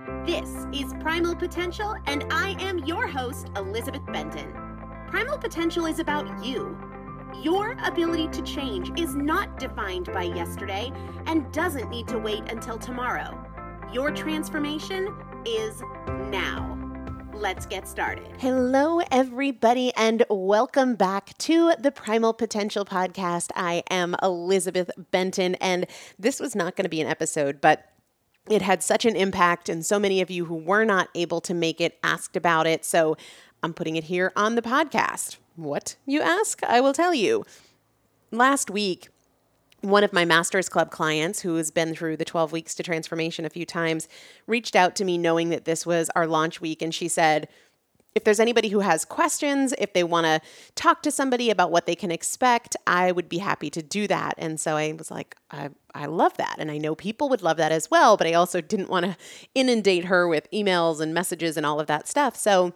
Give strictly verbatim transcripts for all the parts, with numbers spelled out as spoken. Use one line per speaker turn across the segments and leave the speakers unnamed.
This is Primal Potential, and I am your host, Elizabeth Benton. Primal Potential is about you. Your ability to change is not defined by yesterday and doesn't need to wait until tomorrow. Your transformation is now. Let's get started. Hello, everybody, and welcome back to the Primal Potential Podcast. I am Elizabeth Benton, and this was not going to be an episode, but it had such an impact, and so many of you who were not able to make it asked about it, so I'm putting it here on the podcast. What, you ask? I will tell you. Last week, one of my Masters Club clients, who has been through the twelve weeks to transformation a few times, reached out to me knowing that this was our launch week, and she said, if there's anybody who has questions, if they want to talk to somebody about what they can expect, I would be happy to do that. And so I was like, I, I love that. And I know people would love that as well, but I also didn't want to inundate her with emails and messages and all of that stuff. So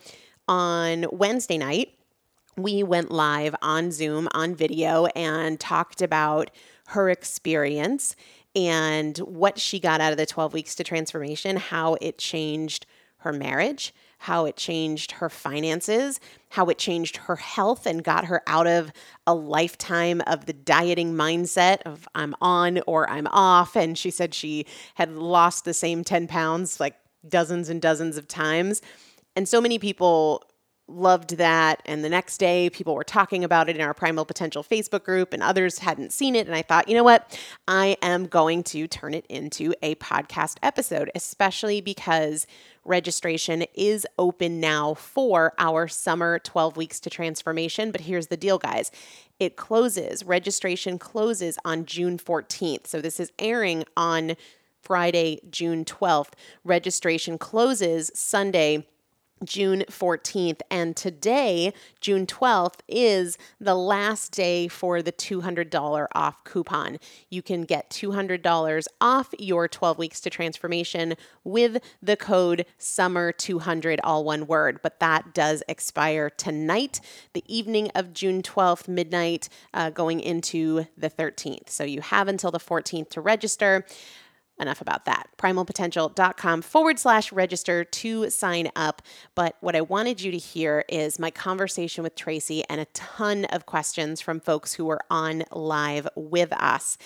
on Wednesday night, we went live on Zoom on video and talked about her experience and what she got out of the twelve weeks to transformation, how it changed her marriage, how it changed her finances, how it changed her health and got her out of a lifetime of the dieting mindset of I'm on or I'm off. And she said she had lost the same ten pounds like dozens and dozens of times. And so many people loved that. And the next day, people were talking about it in our Primal Potential Facebook group, and others hadn't seen it. And I thought, you know what? I am going to turn it into a podcast episode, especially because registration is open now for our summer twelve weeks to transformation. But here's the deal, guys. It closes. Registration closes on June fourteenth. So this is airing on Friday, June twelfth. Registration closes Sunday, June fourteenth, and today, June twelfth, is the last day for the two hundred dollars off coupon. You can get two hundred dollars off your twelve weeks to transformation with the code summer two hundred, all one word, but that does expire tonight, the evening of June twelfth, midnight, uh, going into the thirteenth. So you have until the fourteenth to register. Enough about that. primalpotential.com forward slash register to sign up. But what I wanted you to hear is my conversation with Tracy and a ton of questions from folks who were on live with us.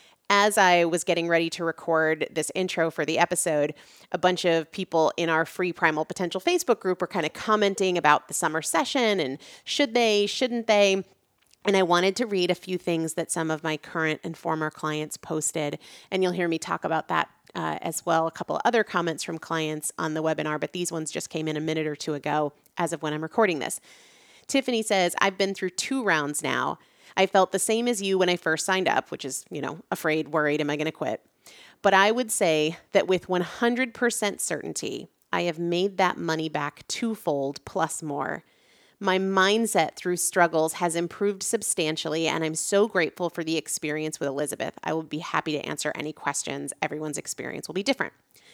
As I was getting ready to record this intro for the episode, a bunch of people in our free Primal Potential Facebook group were kind of commenting about the summer session and should they, shouldn't they? And I wanted to read a few things that some of my current and former clients posted, and you'll hear me talk about that uh, as well. A couple of other comments from clients on the webinar, but these ones just came in a minute or two ago as of when I'm recording this. Tiffany says, I've been through two rounds now. I felt the same as you when I first signed up, which is, you know, afraid, worried, am I going to quit? But I would say that with one hundred percent certainty, I have made that money back twofold plus more. My mindset through struggles has improved substantially, and I'm so grateful for the experience with Elizabeth. I will be happy to answer any questions. Everyone's experience will be different.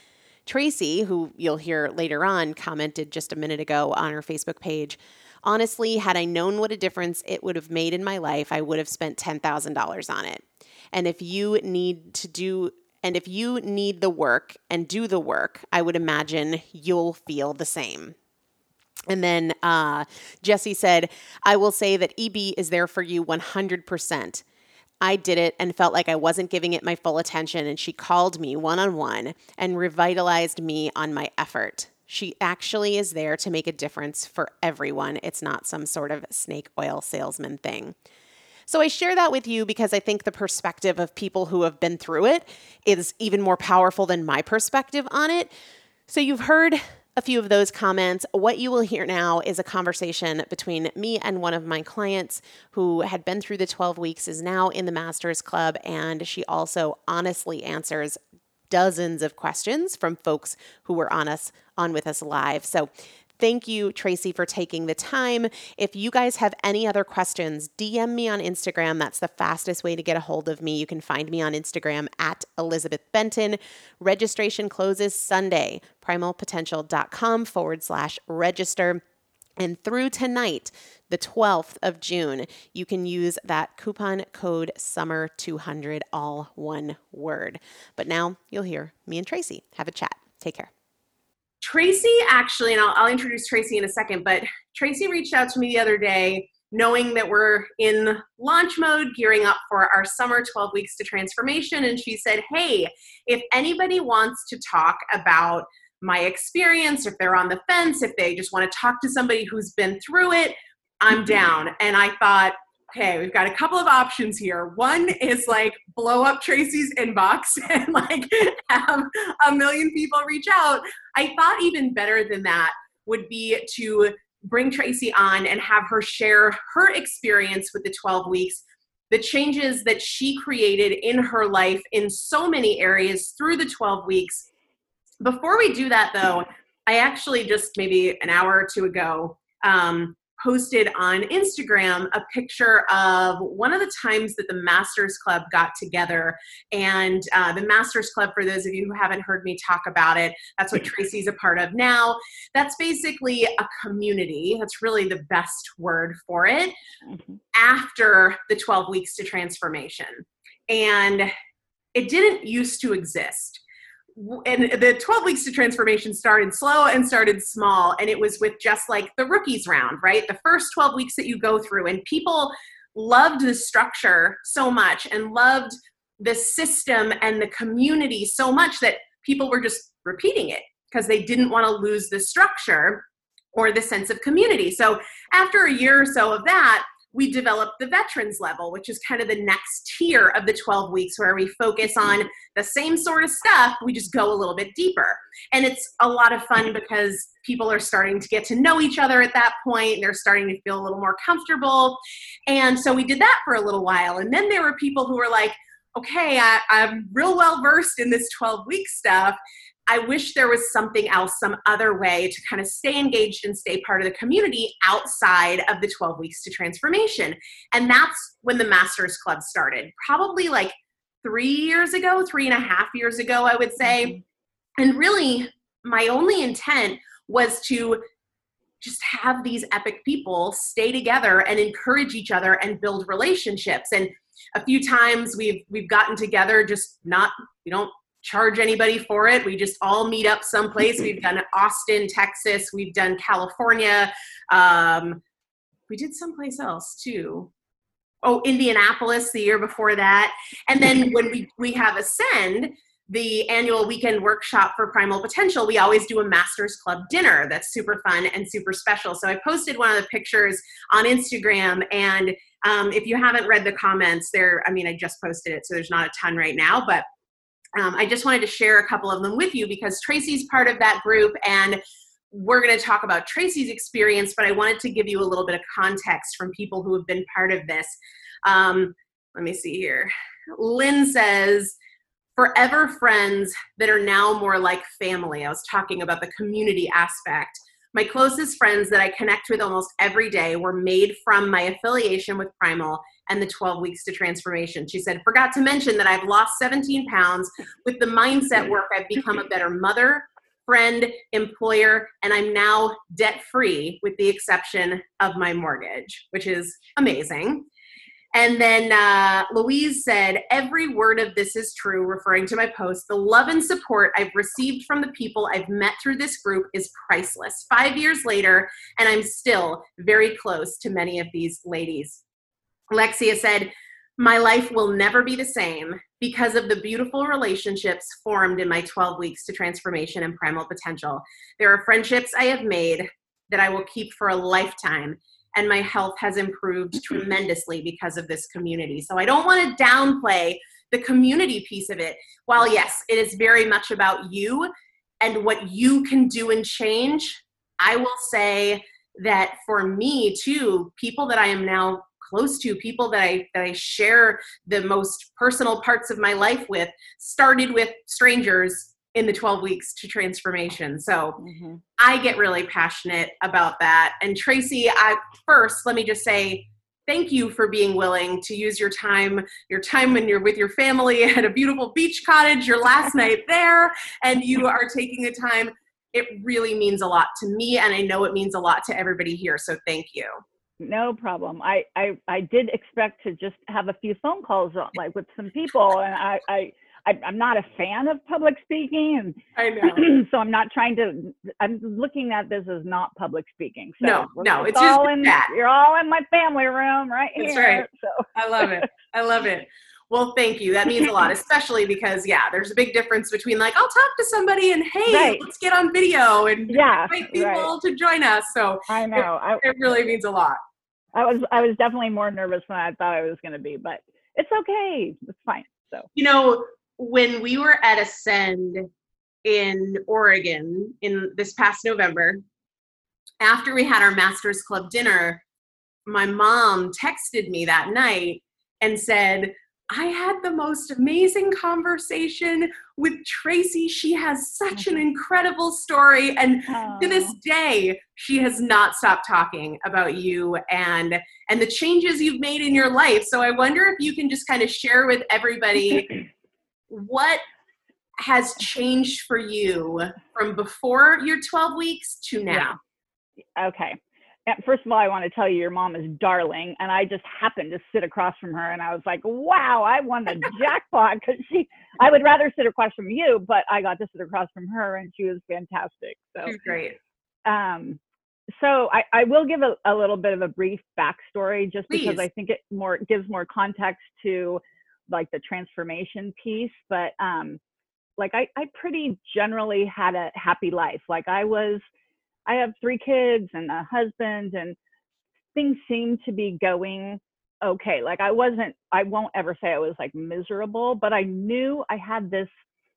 Tracy, who you'll hear later on, commented just a minute ago on her Facebook page, honestly, had I known what a difference it would have made in my life, I would have spent ten thousand dollars on it. And if you need to do And if you need the work and do the work, I would imagine you'll feel the same. And then uh, Jesse said, I will say that E B is there for you one hundred percent. I did it and felt like I wasn't giving it my full attention, and she called me one-on-one and revitalized me on my effort. She actually is there to make a difference for everyone. It's not some sort of snake oil salesman thing. So I share that with you because I think the perspective of people who have been through it is even more powerful than my perspective on it. So you've heard a few of those comments. What you will hear now is a conversation between me and one of my clients who had been through the twelve weeks, is now in the Masters Club, and she also honestly answers dozens of questions from folks who were on us on with us live. So thank you, Tracy, for taking the time. If you guys have any other questions, D M me on Instagram. That's the fastest way to get a hold of me. You can find me on Instagram at Elizabeth Benton. Registration closes Sunday, primalpotential.com forward slash register. And through tonight, the twelfth of June, you can use that coupon code summer two hundred, all one word. But now you'll hear me and Tracy have a chat. Take care. Tracy actually, and I'll, I'll introduce Tracy in a second, but Tracy reached out to me the other day knowing that we're in launch mode, gearing up for our summer twelve weeks to transformation. And she said, hey, if anybody wants to talk about my experience, if they're on the fence, if they just want to talk to somebody who's been through it, I'm down. And I thought, okay, we've got a couple of options here. One is like blow up Tracy's inbox and like have a million people reach out. I thought even better than that would be to bring Tracy on and have her share her experience with the twelve weeks, the changes that she created in her life in so many areas through the twelve weeks. Before we do that though, I actually just maybe an hour or two ago, um, posted on Instagram a picture of one of the times that the Masters Club got together. And uh, the Masters Club, for those of you who haven't heard me talk about it, that's what Tracy's a part of now. That's basically a community. That's really the best word for it. Mm-hmm. After the twelve weeks to transformation. And it didn't used to exist. And the twelve weeks to transformation started slow and started small. And it was with just like the rookies round, right? The first twelve weeks that you go through, and people loved the structure so much and loved the system and the community so much that people were just repeating it because they didn't want to lose the structure or the sense of community. So after a year or so of that, we developed the veterans level, which is kind of the next tier of the twelve weeks where we focus on the same sort of stuff. We just go a little bit deeper. And it's a lot of fun because people are starting to get to know each other at that point. They're starting to feel a little more comfortable. And so we did that for a little while. And then there were people who were like, okay, I, I'm real well versed in this twelve week stuff. I wish there was something else, some other way to kind of stay engaged and stay part of the community outside of the twelve weeks to transformation. And that's when the Masters Club started, probably like three years ago, three and a half years ago, I would say. Mm-hmm. And really, my only intent was to just have these epic people stay together and encourage each other and build relationships. And a few times we've we've gotten together, just not, we don't charge anybody for it. We just all meet up someplace. We've done Austin, Texas. We've done California. Um, we did someplace else too. Oh, Indianapolis the year before that. And then when we, we have Ascend, the annual weekend workshop for Primal Potential, we always do a Masters Club dinner that's super fun and super special. So I posted one of the pictures on Instagram, and um, if you haven't read the comments there, I mean, I just posted it, so there's not a ton right now, but Um, I just wanted to share a couple of them with you because Tracy's part of that group, and we're going to talk about Tracy's experience, but I wanted to give you a little bit of context from people who have been part of this. Um, let me see here. Lynn says, forever friends that are now more like family. I was talking about the community aspect. My closest friends that I connect with almost every day were made from my affiliation with Primal and the twelve weeks to transformation. She said, forgot to mention that I've lost seventeen pounds. With the mindset work, I've become a better mother, friend, employer, and I'm now debt-free with the exception of my mortgage, which is amazing. And then uh, Louise said, every word of this is true, referring to my post. The love and support I've received from the people I've met through this group is priceless. Five years later, and I'm still very close to many of these ladies. Alexia said, my life will never be the same because of the beautiful relationships formed in my twelve weeks to transformation and Primal Potential. There are friendships I have made that I will keep for a lifetime, and my health has improved tremendously because of this community. So I don't want to downplay the community piece of it. While yes, it is very much about you and what you can do and change, I will say that for me too, people that I am now close to, people that I, that I share the most personal parts of my life with, started with strangers in the twelve weeks to transformation. So mm-hmm. I get really passionate about that. And Tracy, I first, let me just say, thank you for being willing to use your time, your time when you're with your family at a beautiful beach cottage, your last night there, and you are taking the time. It really means a lot to me, and I know it means a lot to everybody here. So thank you.
No problem. I, I, I did expect to just have a few phone calls like with some people, and I, I I, I'm not a fan of public speaking, and
I know.
so I'm not trying to. I'm looking at this as not public speaking. So
No,
we're,
no,
it's,
it's just
all in.
that.
You're all in my family room right
That's
here.
right.
So
I love it. I love it. Well, thank you. That means a lot, especially because, yeah, there's a big difference between like, I'll talk to somebody and hey,
right.
let's get on video and
yeah,
invite people
right.
to join us. So
I know.
It,
I,
it really means a lot.
I was I was definitely more nervous than I thought I was going to be, but it's okay. It's fine. So
you know, when we were at Ascend in Oregon in this past November, after we had our Masters Club dinner, my mom texted me that night and said, I had the most amazing conversation with Tracy. She has such an incredible story. And
oh.
to this day, she has not stopped talking about you and, and the changes you've made in your life. So I wonder if you can just kind of share with everybody what has changed for you from before your twelve weeks to now.
Yeah. Okay. First of all, I want to tell you, your mom is darling, and I just happened to sit across from her, and I was like, wow, I won the jackpot, because she, I would rather sit across from you, but I got to sit across from her, and she was fantastic. So
she's great.
Um, so I, I will give a, a little bit of a brief backstory, just
Please.
because I think it more gives more context to like the transformation piece. But um, like I, I pretty generally had a happy life. Like I was, I have three kids and a husband, and things seemed to be going okay. Like I wasn't, I won't ever say I was like miserable, but I knew I had this,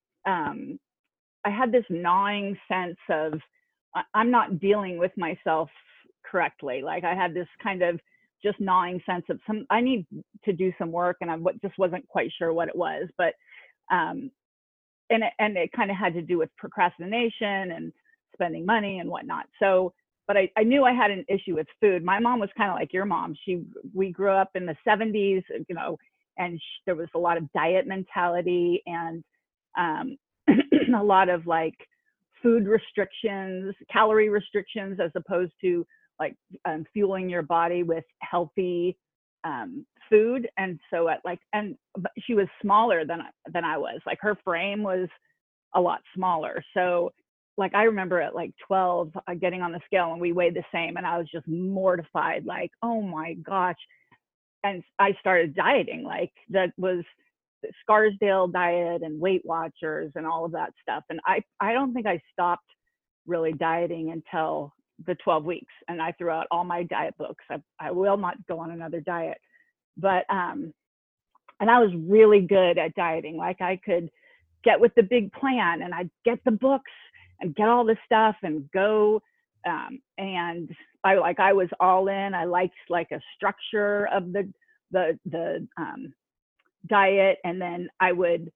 um, I had this gnawing sense of I'm not dealing with myself correctly. Like I had this kind of just gnawing sense of some, I need to do some work, and I just wasn't quite sure what it was, but, um, and it, and it kind of had to do with procrastination and spending money and whatnot. So, but I, I knew I had an issue with food. My mom was kind of like your mom. She, we grew up in the seventies, you know, and she, there was a lot of diet mentality and um, a lot of like food restrictions, calorie restrictions, as opposed to like um, fueling your body with healthy um, food. And so at like, and but she was smaller than, than I was. Like her frame was a lot smaller. So like I remember at like twelve uh, getting on the scale, and we weighed the same, and I was just mortified, like, oh my gosh. And I started dieting. Like that was the Scarsdale diet and Weight Watchers and all of that stuff. And I, I don't think I stopped really dieting until the twelve weeks. And I threw out all my diet books. I, I will not go on another diet. But, um, and I was really good at dieting. Like I could get with the big plan, and I'd get the books and get all this stuff and go. Um, and I like, I was all in. I liked like a structure of the, the, the, um, diet. And then I would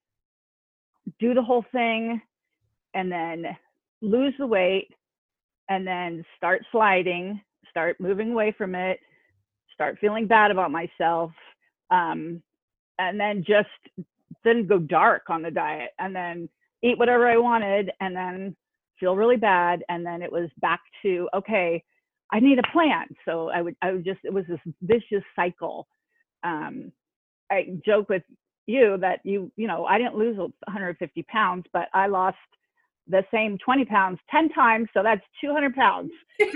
do the whole thing and then lose the weight and then start sliding, start moving away from it, start feeling bad about myself. Um, and then just then go dark on the diet, and then eat whatever I wanted, and then feel really bad. And then it was back to, okay, I need a plan. So I would, I would just, it was this vicious cycle. Um, I joke with you that you, you know, I didn't lose one hundred fifty pounds, but I lost the same twenty pounds ten times. So that's two hundred pounds.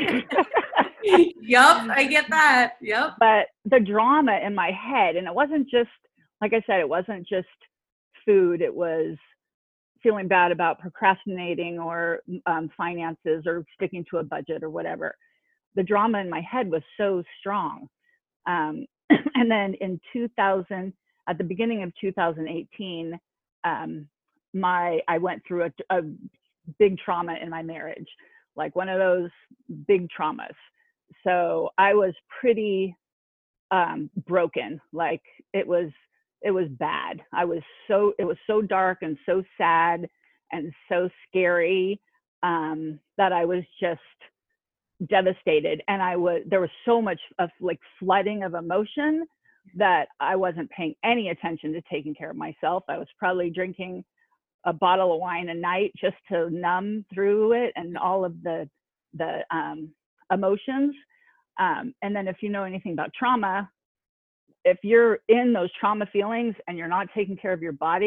Yup, I get that. Yep.
But the drama in my head, and it wasn't just, like I said, it wasn't just food. It was feeling bad about procrastinating or um, finances or sticking to a budget or whatever. The drama in my head was so strong. Um, and then in two thousand, at the beginning of two thousand eighteen, um, my I went through a, a big trauma in my marriage, like one of those big traumas. So I was pretty um, broken. Like it was, it was bad. I was so, it was so dark and so sad and so scary um, that I was just devastated. And I was, there was so much of like flooding of emotion that I wasn't paying any attention to taking care of myself. I was probably drinking a bottle of wine a night just to numb through it and all of the, the um, emotions. Um, and then if you know anything about trauma, if you're in those trauma feelings and you're not taking care of your body,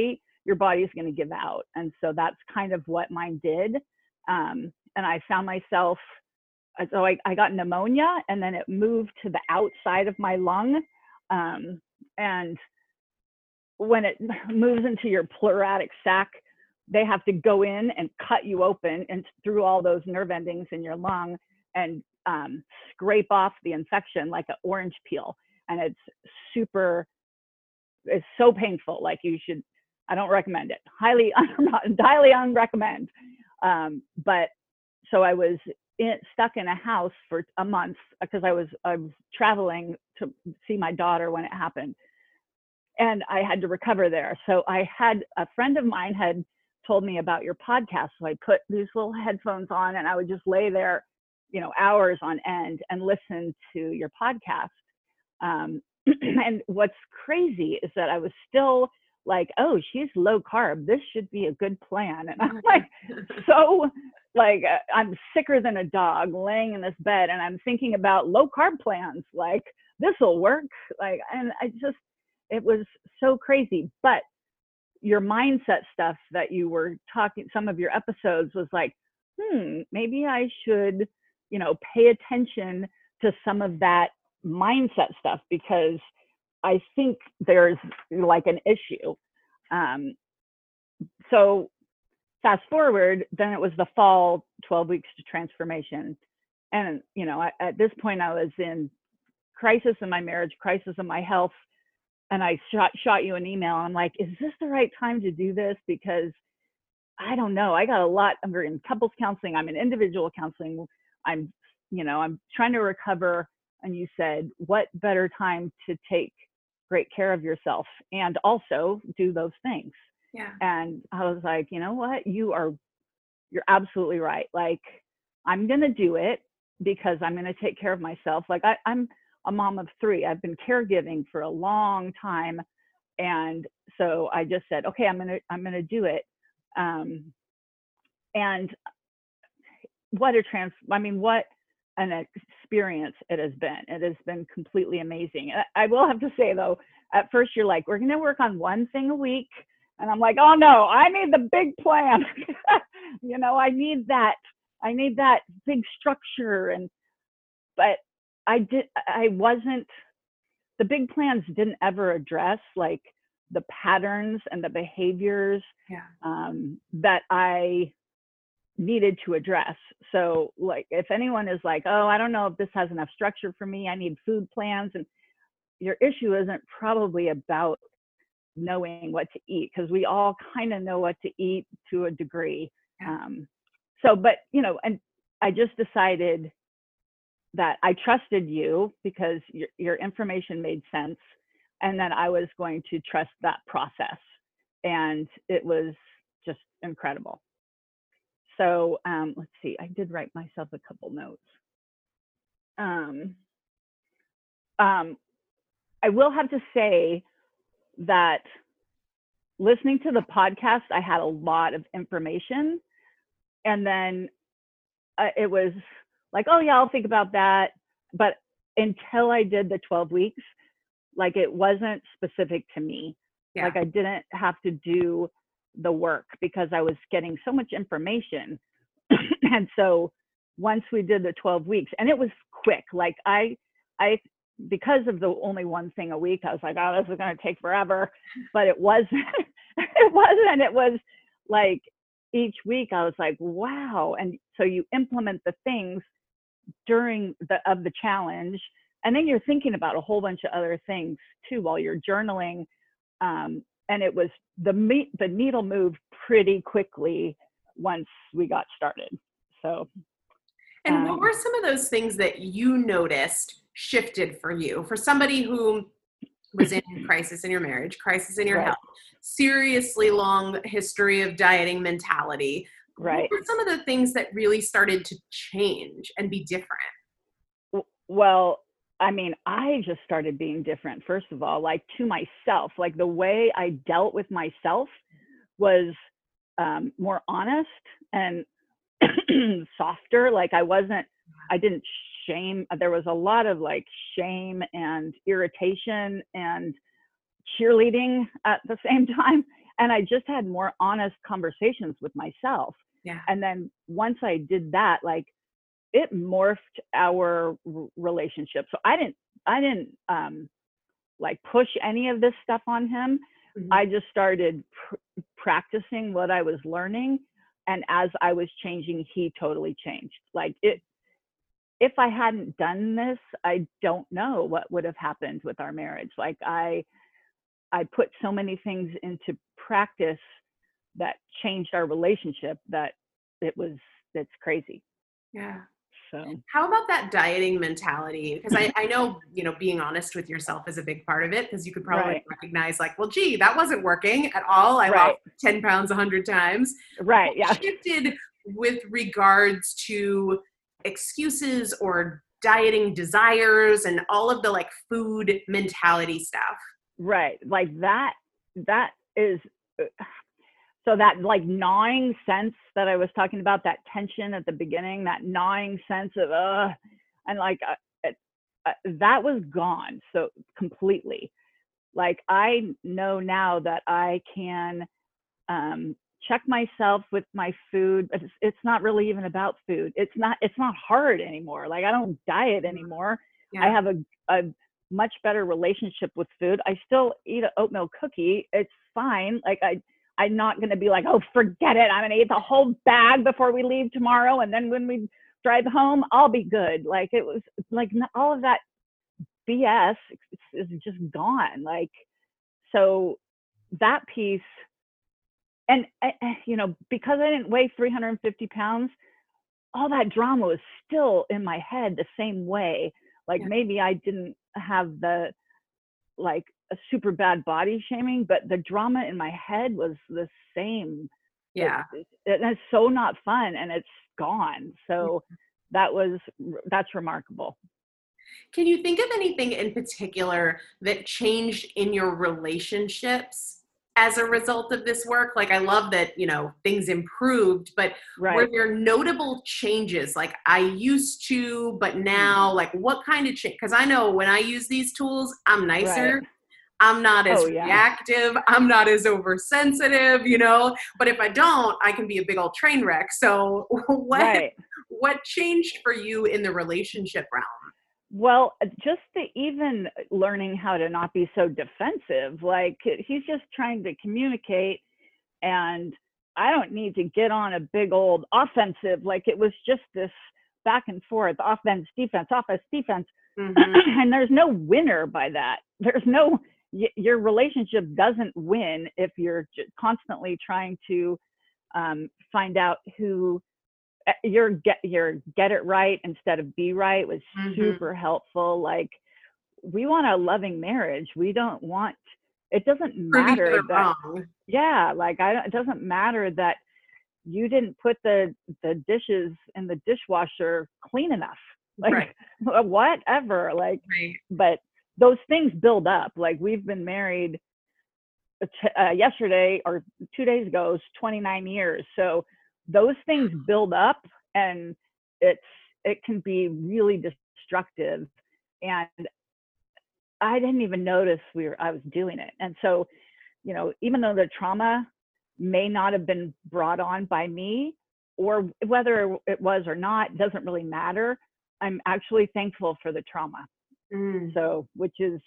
your body's going to give out. And so that's kind of what mine did. Um, and I found myself, so I, I got pneumonia, and then it moved to the outside of my lung. Um, and when it moves into your pleuritic sac, they have to go in and cut you open and through all those nerve endings in your lung and um, scrape off the infection like an orange peel. And it's super, it's so painful. Like you should, I don't recommend it. Highly, highly unrecommend. Um, but so I was in, stuck in a house for a month because I was, I was traveling to see my daughter when it happened. And I had to recover there. So I had, a friend of mine had told me about your podcast. So I put these little headphones on and I would just lay there, you know, hours on end and listen to your podcast. Um, and what's crazy is that I was still like, oh, she's low carb. This should be a good plan. And I'm like, so like, uh, I'm sicker than a dog laying in this bed. And I'm thinking about low carb plans. Like, this will work. Like, and I just, it was so crazy. But your mindset stuff that you were talking, some of your episodes was like, hmm, maybe I should, you know, pay attention to some of that mindset stuff, because I think there's like an issue. Um, so fast forward, then it was the fall, twelve weeks to transformation. And, you know, I, at this point I was in crisis in my marriage, crisis in my health. And I shot, shot you an email. I'm like, is this the right time to do this? Because I don't know. I got a lot. I'm in couples counseling. I'm in individual counseling. I'm, you know, I'm trying to recover. And you said, what better time to take great care of yourself and also do those things?
Yeah.
And I was like, you know what? You are, you're absolutely right. Like, I'm going to do it because I'm going to take care of myself. Like I, I'm a mom of three. I've been caregiving for a long time. And so I just said, okay, I'm going to, I'm going to do it. Um, and what a trans, I mean, what an experience it has been. It has been completely amazing. I will have to say though, at first you're like, we're going to work on one thing a week. And I'm like, oh no, I need the big plan. You know, I need that. I need that big structure. And, but I did, I wasn't, the big plans didn't ever address like the patterns and the behaviors
yeah.
um, that I needed to address. So like, if anyone is like, oh, I don't know if this has enough structure for me, I need food plans. And your issue isn't probably about knowing what to eat, because we all kind of know what to eat to a degree.
Yeah.
Um, so, but, you know, and I just decided that I trusted you because your, your information made sense, and that I was going to trust that process. And it was just incredible. So um, let's see, I did write myself a couple notes. Um, um, I will have to say that listening to the podcast, I had a lot of information. And then uh, it was like, oh yeah, I'll think about that. But until I did the twelve weeks, like it wasn't specific to me.
Yeah.
Like I didn't have to do the work because I was getting so much information. And so once we did the twelve weeks, and it was quick, like I, I, because of the only one thing a week, I was like, oh, this is going to take forever, but it wasn't, it wasn't, it was like each week I was like, wow. And so you implement the things during the, of the challenge. And then you're thinking about a whole bunch of other things too, while you're journaling. Um, and it was the meat, the needle moved pretty quickly once we got started. So.
And
um,
what were some of those things that you noticed shifted for you? For somebody who was in crisis in your marriage, crisis in your
right.
health, seriously long history of dieting mentality.
Right.
What were some of the things that really started to change and be different?
Well, I mean, I just started being different, first of all, like to myself, like the way I dealt with myself was um, more honest and softer. Like I wasn't, I didn't shame. There was a lot of like shame and irritation and cheerleading at the same time. and I just had more honest conversations with myself.
Yeah.
And then once I did that, like it morphed our r- relationship. So I didn't, I didn't um, like push any of this stuff on him.
Mhm.
I just started pr- practicing what I was learning. And as I was changing, he totally changed. Like it, if I hadn't done this, I don't know what would have happened with our marriage. Like I, I put so many things into practice that changed our relationship that it was, it's crazy.
Yeah.
So
How about that dieting mentality? Because I, I know, you know, being honest with yourself is a big part of it, because you could probably
Right.
recognize like, well, gee, that wasn't working at all. I
Right.
lost ten pounds a hundred times.
Right.
What
Yeah.
shifted with regards to excuses or dieting desires and all of the like food mentality stuff?
Right. Like that, that is, so that like gnawing sense that I was talking about, that tension at the beginning, that gnawing sense of, uh, and like, uh, it, uh, that was gone. So completely. Like I know now that I can um, check myself with my food, but it's, it's not really even about food. It's not, it's not hard anymore. Like I don't diet anymore.
Yeah.
I have a, a much better relationship with food. I still eat an oatmeal cookie. It's fine. Like I, I'm not going to be like, oh, forget it. I'm going to eat the whole bag before we leave tomorrow. And then when we drive home, I'll be good. Like it was like all of that B S is just gone. Like, so that piece, and, uh, you know, because I didn't weigh three hundred fifty pounds, all that drama was still in my head the same way. Like
Yeah.
maybe I didn't have the, like a super bad body shaming, but the drama in my head was the same.
Yeah.
It, it, it's so not fun, and it's gone. So that was, that's remarkable.
Can you think of anything in particular that changed in your relationships as a result of this work? Like, I love that, you know, things improved, but
Right.
were there notable changes? Like, I used to, but now, like, what kind of change? Because I know when I use these tools, I'm nicer.
Right.
I'm not as
Oh, yeah.
reactive. I'm not as oversensitive, you know, but if I don't, I can be a big old train wreck. So what,
Right.
what changed for you in the relationship realm?
Well, just the even learning how to not be so defensive. Like he's just trying to communicate, and I don't need to get on a big old offensive. Like it was just this back and forth, offense, defense, offense, defense. Mm-hmm. And there's no winner by that. There's no, y- your relationship doesn't win if you're j- constantly trying to um, find out who your get your get it right instead of be right was
Mm-hmm.
super helpful. Like we want a loving marriage. We don't want, it doesn't
Prove each
matter
other
that,
wrong.
yeah, like I don't, it doesn't matter that you didn't put the the dishes in the dishwasher clean enough. Like
Right.
whatever. Like,
Right.
but those things build up. Like we've been married uh, yesterday or two days ago is twenty-nine years. So those things build up, and it's it can be really destructive. And I didn't even notice we were I was doing it. And so, you know, even though the trauma may not have been brought on by me, or whether it was or not, doesn't really matter. I'm actually thankful for the trauma.
Mm.
So, which is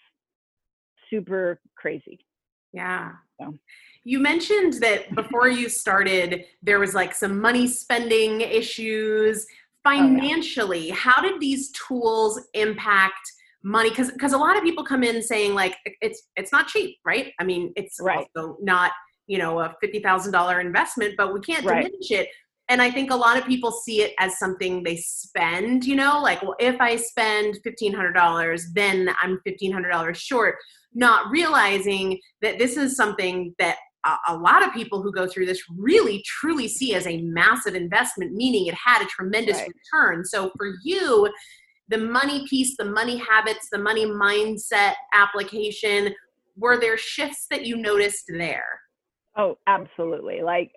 super crazy.
Yeah.
So.
You mentioned that before you started, there was like some money spending issues. Financially, oh, yeah. How did these tools impact money? Because because a lot of people come in saying like it's it's not cheap, right? I mean, it's right. also not, you know, a fifty thousand dollars investment, but we can't right. diminish it. And I think a lot of people see it as something they spend, you know, like, well, if I spend fifteen hundred dollars, then I'm fifteen hundred dollars short, not realizing that this is something that a, a lot of people who go through this really truly see as a massive investment, meaning it had a tremendous right. return. So for you, the money piece, the money habits, the money mindset application, were there shifts that you noticed there?
Oh, absolutely. Like,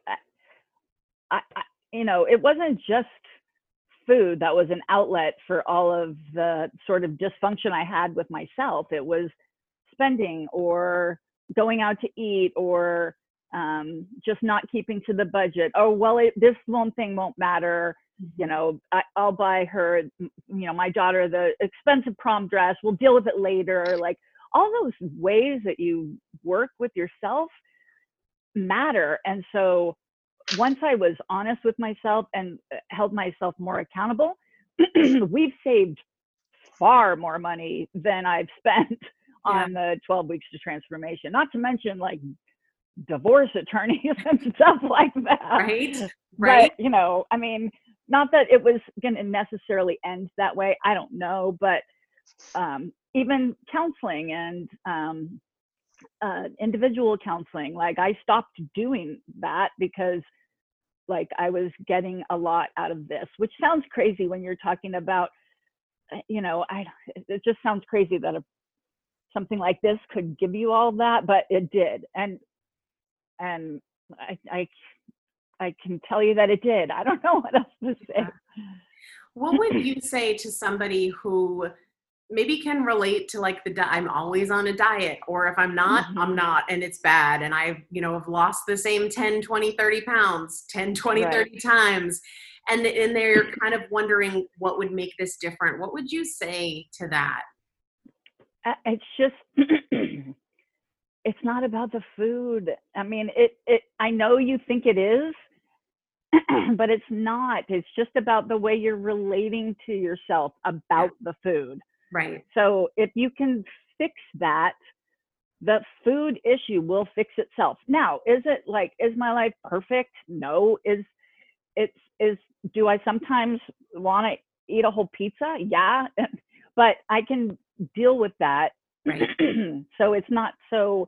I, I you know, it wasn't just food that was an outlet for all of the sort of dysfunction I had with myself. It was spending or going out to eat or um, just not keeping to the budget. Oh, well, it, this one thing won't matter. You know, I, I'll buy her, you know, my daughter, the expensive prom dress. We'll deal with it later. Like all those ways that you work with yourself matter. And so once I was honest with myself and held myself more accountable, we've saved far more money than I've spent
Yeah.
on the twelve weeks to transformation, not to mention like divorce attorneys and stuff like that.
Right. Right.
But, you know, I mean, not that it was going to necessarily end that way. I don't know. But um, even counseling and um, uh, individual counseling, like I stopped doing that because like I was getting a lot out of this, which sounds crazy when you're talking about, you know, I, it just sounds crazy that a, something like this could give you all that, but it did. And, and I, I, I can tell you that it did. I don't know what else to say.
What would you say to somebody who maybe can relate to like the, di- I'm always on a diet, or if I'm not,
Mm-hmm.
I'm not, and it's bad. And I, you know, have lost the same ten, twenty, thirty pounds, ten, twenty,
Right.
thirty times. And, and they're kind of wondering what would make this different. What would you say to that?
Uh, It's just, it's not about the food. I mean, it, it, I know you think it is, but it's not. It's just about the way you're relating to yourself about the food.
Right.
So if you can fix that, the food issue will fix itself. Now, is it like, is my life perfect? No. Is it's, is, do I sometimes want to eat a whole pizza? Yeah. But I can deal with that.
Right.
So it's not so,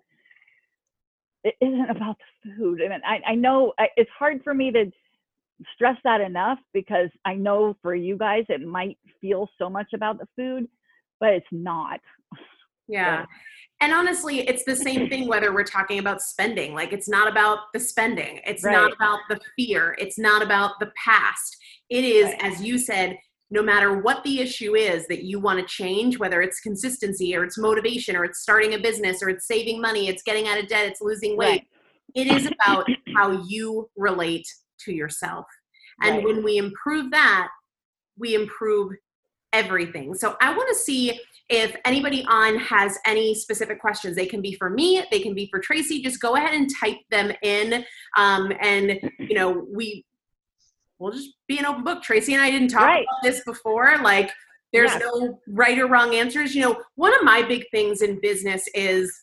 it isn't about the food. I mean, I, I know I, it's hard for me to stress that enough because I know for you guys, it might feel so much about the food, but it's not.
Yeah.
So,
and honestly, it's the same thing whether we're talking about spending. Like, it's not about the spending. It's
Right.
not about the fear. It's not about the past. It is,
Right.
as you said, no matter what the issue is that you want to change, whether it's consistency or it's motivation or it's starting a business or it's saving money, it's getting out of debt, it's losing weight.
Right.
It is about how you relate to yourself. And
Right.
when we improve that, we improve everything. So I want to see if anybody on has any specific questions. They can be for me, they can be for Tracy. Just go ahead and type them in. Um, and, you know, we, we'll just be an open book. Tracy and I didn't talk
Right.
about this before. Like, there's
Yes.
no right or wrong answers. You know, one of my big things in business is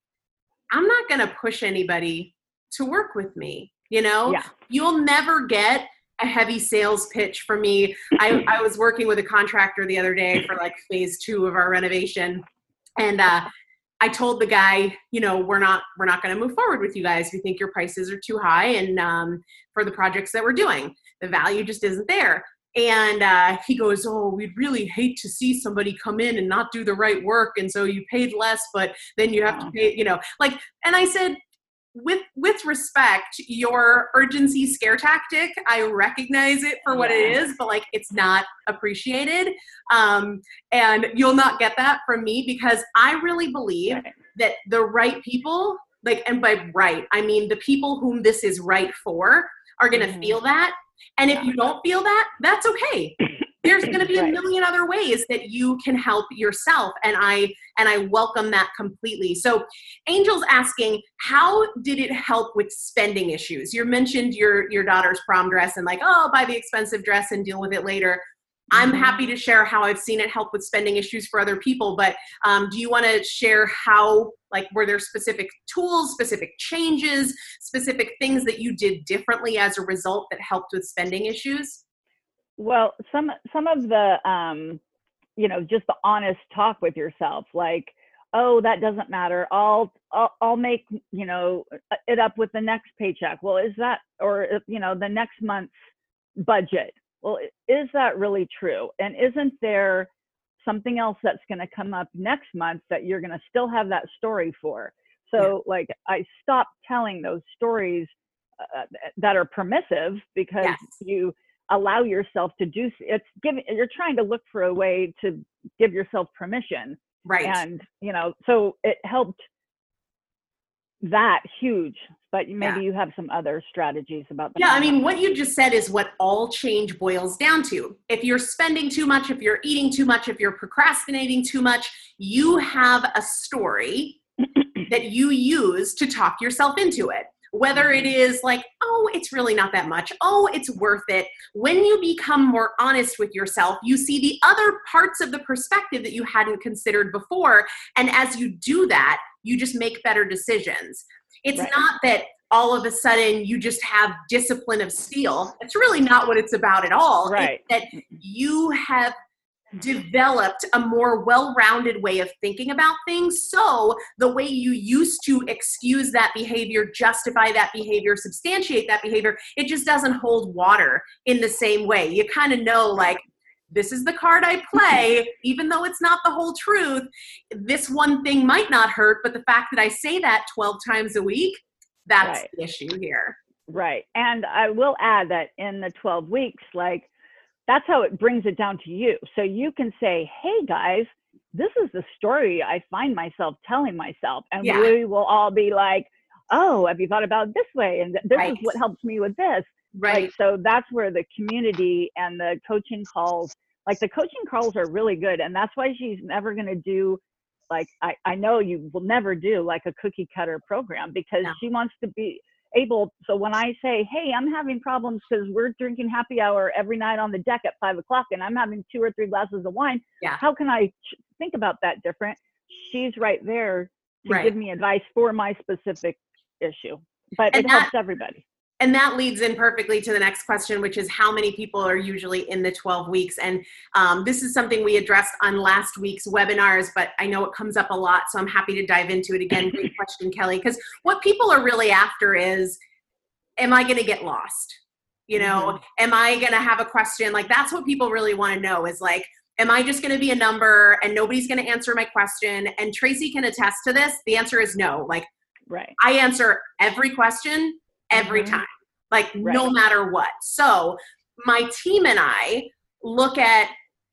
I'm not going to push anybody to work with me. You know,
Yeah.
you'll never get a heavy sales pitch from me. I, I was working with a contractor the other day for like phase two of our renovation. And uh, I told the guy, you know, we're not, we're not going to move forward with you guys. We think your prices are too high. And um, for the projects that we're doing, the value just isn't there. And uh, he goes, oh, we'd really hate to see somebody come in and not do the right work. And so you paid less, but then you have
Wow.
to pay, you know, like, and I said, with, with respect, your urgency scare tactic, I recognize it for what it
Yeah.
is, but like, it's not appreciated. Um, and you'll not get that from me because I really believe
Right.
that the right people, like, and by right, I mean the people whom this is right for are going to
Mhm.
feel that. And if
Yeah.
you don't feel that, that's okay. There's going to be a
Right.
million other ways that you can help yourself. And I, and I welcome that completely. So Angel's asking, how did it help with spending issues? You mentioned your, your daughter's prom dress and like, oh, I'll buy the expensive dress and deal with it later. I'm
Mhm.
happy to share how I've seen it help with spending issues for other people, but um, do you want to share how, like, were there specific tools, specific changes, specific things that you did differently as a result that helped with spending issues?
Well, some some of the um, you know, just the honest talk with yourself, like, oh, that doesn't matter. I'll I'll, I'll make, you know, it up with the next paycheck. Well, is that, or you know, the next month's budget? Well, is that really true? And isn't there something else that's going to come up next month that you're going to still have that story for? So, yeah. like, I stopped telling those stories uh, that are permissive because
Yes.
you allow yourself to do it's giving you're trying to look for a way to give yourself permission,
right?
And you know, so it helped that huge, but maybe
Yeah.
you have some other strategies about that.
Yeah, I mean, what you just said is what all change boils down to. If you're spending too much, if you're eating too much, if you're procrastinating too much, you have a story that you use to talk yourself into it. Whether it is like, oh, it's really not that much. Oh, it's worth it. When you become more honest with yourself, you see the other parts of the perspective that you hadn't considered before. And as you do that, you just make better decisions. It's
Right.
not that all of a sudden you just have discipline of steel. It's really not what it's about at all.
Right.
It's that you have developed a more well-rounded way of thinking about things. So the way you used to excuse that behavior, justify that behavior, substantiate that behavior, it just doesn't hold water in the same way. You kind of know, like, this is the card I play, even though it's not the whole truth. This one thing might not hurt, but the fact that I say that twelve times a week, that's
Right.
the issue here.
Right. And I will add that in the twelve weeks, like, that's how it brings it down to you. So you can say, hey guys, this is the story I find myself telling myself. And
Yeah.
we will all be like, oh, have you thought about it this way? And th- this
Right.
is what helps me with this.
Right.
Like, so that's where the community and the coaching calls, like the coaching calls are really good. And that's why she's never going to do, like, I, I know you will never do like a cookie cutter program, because
No.
she wants to be able. So when I say, hey, I'm having problems because we're drinking happy hour every night on the deck at five o'clock and I'm having two or three glasses of wine,
Yeah.
how can I ch- think about that different? She's right there to
Right.
give me advice for my specific issue, but
And
it
that-
helps everybody.
And that leads in perfectly to the next question, which is how many people are usually in the twelve weeks? And um, this is something we addressed on last week's webinars, but I know it comes up a lot, so I'm happy to dive into it again. Great question, Kelly, because what people are really after is, am I going to get lost? You know,
Mhm.
am I going to have a question? Like, that's what people really want to know, is like, am I just going to be a number and nobody's going to answer my question? And Tracy can attest to this. The answer is no. Like,
Right.
I answer every question every
Mhm.
time, like no
Right.
matter what. So my team and I look at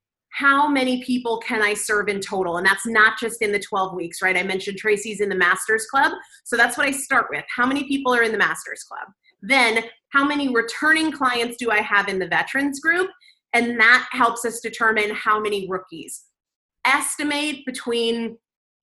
how many people can I serve in total? And that's not just in the twelve weeks, right? I mentioned Tracy's in the Masters Club. So that's what I start with. How many people are in the Masters Club? Then how many returning clients do I have in the Veterans Group? And that helps us determine how many rookies. Estimate between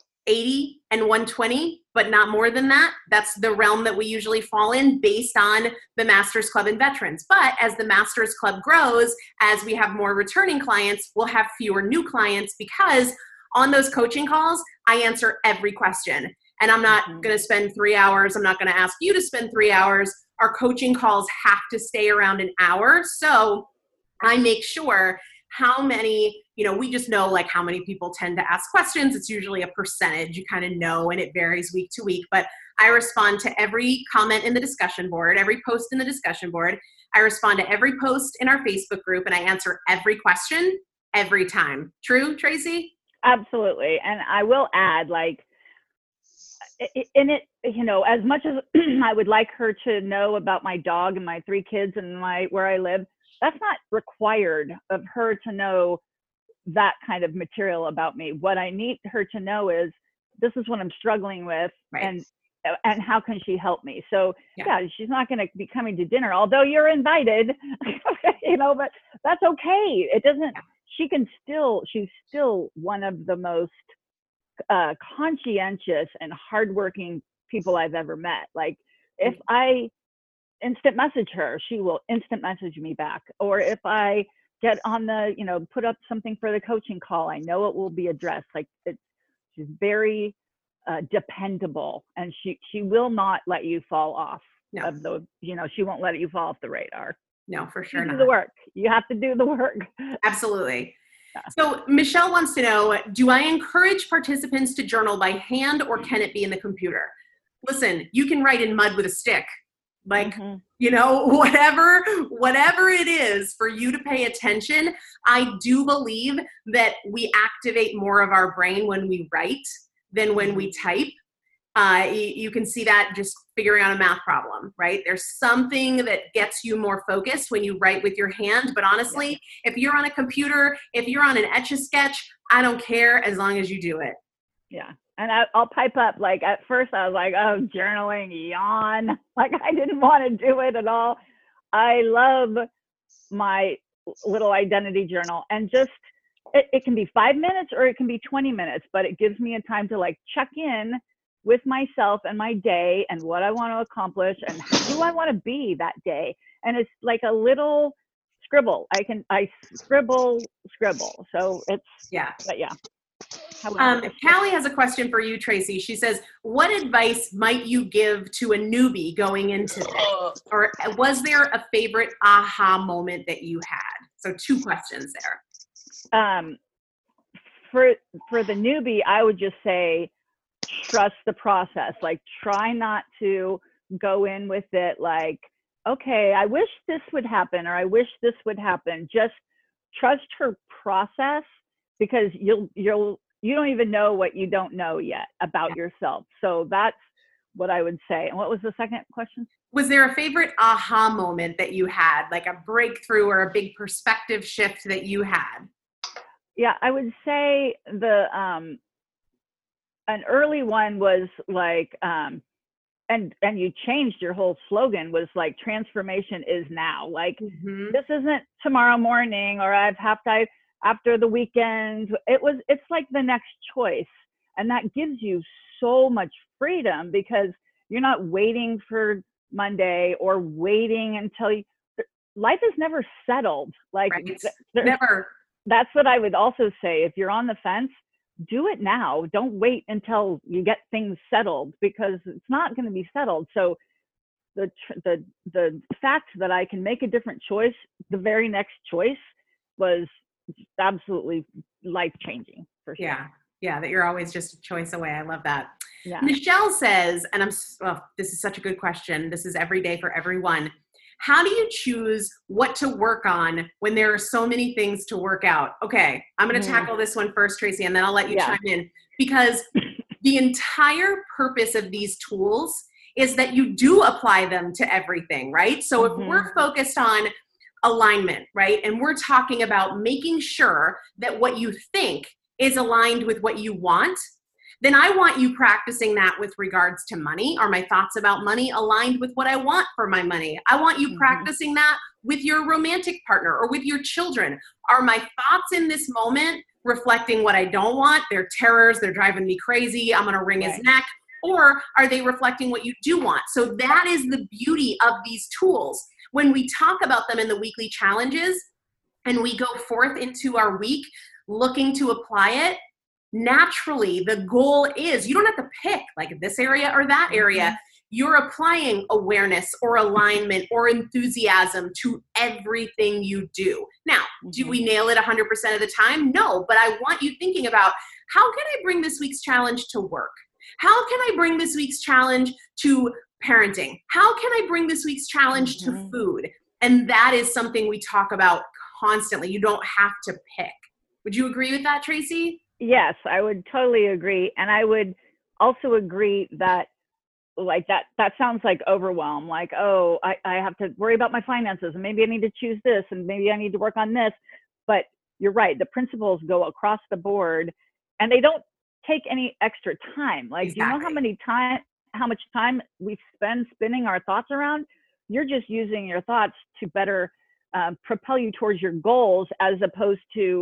eighty and one twenty, but not more than that. That's the realm that we usually fall in based on the Masters Club and veterans. But as the Masters Club grows, as we have more returning clients, we'll have fewer new clients, because on those coaching calls, I answer every question. And I'm not
Mhm.
going to spend three hours. I'm not going to ask you to spend three hours. Our coaching calls have to stay around an hour. So I make sure how many, you know, we just know like how many people tend to ask questions. It's usually a percentage, you kind of know, and it varies week to week. But I respond to every comment in the discussion board, every post in the discussion board. I respond to every post in our Facebook group, and I answer every question every time. True, Tracy?
Absolutely. And I will add, like, i- in it, you know, as much as I would like her to know about my dog and my three kids and my where I live, that's not required of her to know that kind of material about me. What I need her to know is, this is what I'm struggling with,
Right.
and and how can she help me? So
Yeah.
yeah, she's not going to be coming to dinner, although you're invited, you know, but that's okay. It doesn't,
Yeah.
she can still, she's still one of the most uh, conscientious and hardworking people I've ever met. Like, if I instant message her, she will instant message me back. Or if I get on the, you know, put up something for the coaching call, I know it will be addressed. Like, it's, she's very uh, dependable, and she, she will not let you fall off
No.
of the, you know, she won't let you fall off the radar.
No, for sure
You do
not.
the work. You have to do the work.
Absolutely.
Yeah.
So Michelle wants to know, do I encourage participants to journal by hand, or can it be in the computer? Listen, you can write in mud with a stick. Like,
Mhm.
you know, whatever, whatever it is for you to pay attention. I do believe that we activate more of our brain when we write than when we type. Uh, you, you can see that just figuring out a math problem, right? There's something that gets you more focused when you write with your hand. But honestly,
Yeah.
if you're on a computer, if you're on an Etch-a-Sketch, I don't care, as long as you do it.
Yeah, And I, I'll pipe up. Like at first I was like, oh, journaling, yawn. Like I didn't want to do it at all. I love my little identity journal, and just, it, it can be five minutes or it can be twenty minutes, but it gives me a time to like check in with myself and my day and what I want to accomplish and who I want to be that day. And it's like a little scribble. I can, I scribble, scribble. So it's,
yeah,
but yeah.
Um, Callie has a question for you, Tracy. She says, what advice might you give to a newbie going into this? Or was there a favorite aha moment that you had? So two questions there.
Um, for, for the newbie, I would just say, trust the process. Like, try not to go in with it like, okay, I wish this would happen, or I wish this would happen. Just trust her process, because you'll, you'll, you don't even know what you don't know yet about yourself. So that's what I would say. And what was the second question?
Was there a favorite aha moment that you had, like a breakthrough or a big perspective shift that you had?
Yeah, I would say the, um, an early one was like, um, and, and you changed your whole slogan, was like, transformation is now. Like, mm-hmm. This isn't tomorrow morning, or I've have to, after the weekend. It was, it's like the next choice. And that gives you so much freedom, because you're not waiting for Monday or waiting until you, life is never settled. Like,
right. Never.
That's what I would also say. If you're on the fence, do it now. Don't wait until you get things settled, because it's not going to be settled. So the, the, the fact that I can make a different choice, the very next choice, was absolutely life-changing for sure.
Yeah. Yeah. That you're always just a choice away. I love that.
Yeah.
Michelle says, and I'm, well, this is such a good question. This is every day for everyone. How do you choose what to work on when there are so many things to work out? Okay. I'm going to mm. tackle this one first, Tracy, and then I'll let you yeah. chime in, because the entire purpose of these tools is that you do apply them to everything, right? So mm-hmm. if we're focused on alignment, right? And we're talking about making sure that what you think is aligned with what you want, then I want you practicing that with regards to money. Are my thoughts about money aligned with what I want for my money? I want you mm-hmm. practicing that with your romantic partner or with your children. Are my thoughts in this moment reflecting what I don't want? They're terrors, they're driving me crazy, I'm gonna wring right. his neck. Or are they reflecting what you do want? So that is the beauty of these tools. When we talk about them in the weekly challenges and we go forth into our week looking to apply it, naturally the goal is, you don't have to pick like this area or that area. Mm-hmm. You're applying awareness or alignment or enthusiasm to everything you do. Now, mm-hmm. do we nail it one hundred percent of the time? No, but I want you thinking about, how can I bring this week's challenge to work? How can I bring this week's challenge to parenting? How can I bring this week's challenge mm-hmm. to food? And that is something we talk about constantly. You don't have to pick. Would you agree with that, Tracy?
Yes, I would totally agree. And I would also agree that like that, that sounds like overwhelm. Like, oh, I, I have to worry about my finances, and maybe I need to choose this, and maybe I need to work on this. But you're right. The principles go across the board, and they don't take any extra time. Like, exactly. Do you know how many time, how much time we spend spinning our thoughts around? You're just using your thoughts to better um, propel you towards your goals, as opposed to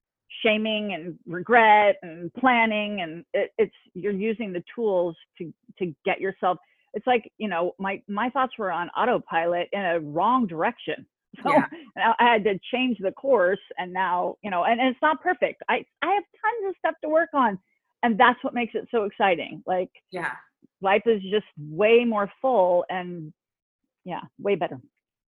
shaming and regret and planning. And it, it's, you're using the tools to, to get yourself. It's like, you know, my, my thoughts were on autopilot in a wrong direction. So yeah. I had to change the course, and now, you know, and, and it's not perfect. I, I have tons of stuff to work on, and that's what makes it so exciting. Like,
yeah,
life is just way more full, and yeah, way better.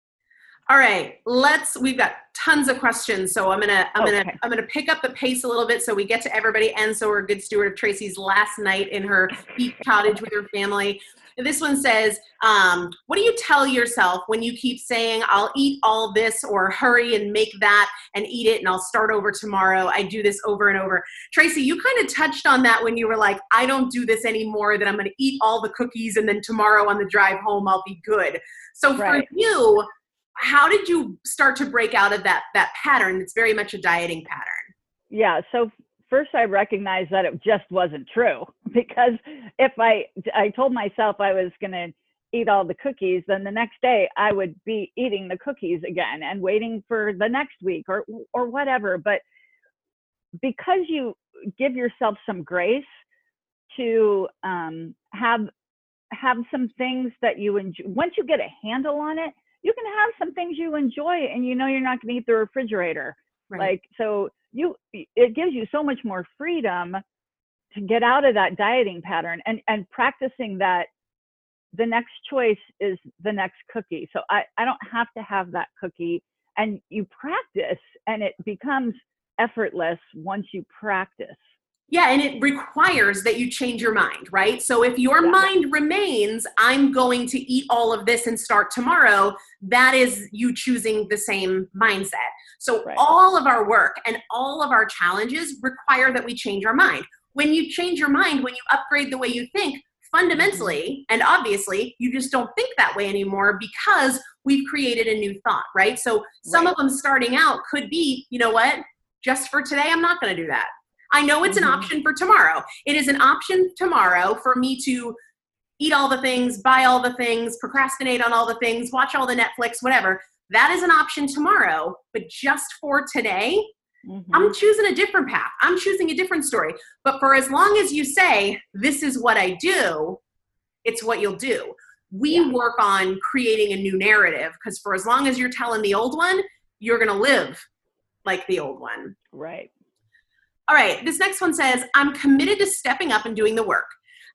All right, let's, we've got tons of questions. So I'm going to, I'm going to, I'm going to pick up the pace a little bit so we get to everybody. And so we're a good steward of Tracy's last night in her beach cottage with her family. And this one says, um, what do you tell yourself when you keep saying, I'll eat all this, or hurry and make that and eat it, and I'll start over tomorrow? I do this over and over. Tracy, you kind of touched on that when you were like, I don't do this anymore, that I'm going to eat all the cookies, and then tomorrow on the drive home, I'll be good. So
right.
for you, how did you start to break out of that, that pattern? It's very much a dieting pattern.
Yeah. So first I recognized that it just wasn't true, because if I, I told myself I was going to eat all the cookies, then the next day I would be eating the cookies again and waiting for the next week or, or whatever. But because you give yourself some grace to um, have, have some things that you enjoy, once you get a handle on it, you can have some things you enjoy and you know you're not going to eat the refrigerator. Right. Like, so you, it gives you so much more freedom to get out of that dieting pattern and, and practicing that the next choice is the next cookie. So I, I don't have to have that cookie, and you practice and it becomes effortless once you practice.
Yeah, and it requires that you change your mind, right? So if your yeah. mind remains, I'm going to eat all of this and start tomorrow, that is you choosing the same mindset. So right. all of our work and all of our challenges require that we change our mind. When you change your mind, when you upgrade the way you think, fundamentally and obviously, you just don't think that way anymore because we've created a new thought, right? So some right. of them starting out could be, you know what, just for today, I'm not going to do that. I know it's an mm-hmm. option for tomorrow. It is an option tomorrow for me to eat all the things, buy all the things, procrastinate on all the things, watch all the Netflix, whatever. That is an option tomorrow, but just for today, mm-hmm. I'm choosing a different path. I'm choosing a different story. But for as long as you say, this is what I do, it's what you'll do. We yeah. work on creating a new narrative, because for as long as you're telling the old one, you're going to live like the old one.
Right.
All right, this next one says, I'm committed to stepping up and doing the work.